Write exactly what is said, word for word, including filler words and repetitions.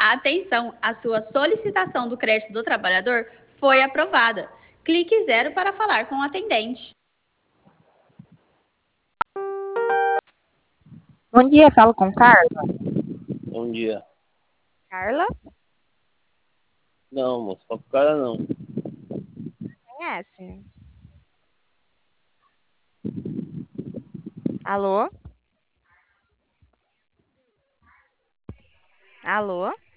Atenção, a sua solicitação do crédito do trabalhador foi aprovada. Clique zero para falar com o atendente. Bom dia, falo com Carla. Bom dia. Carla? Não, moço, só pro cara não. Conhece? Alô? Alô?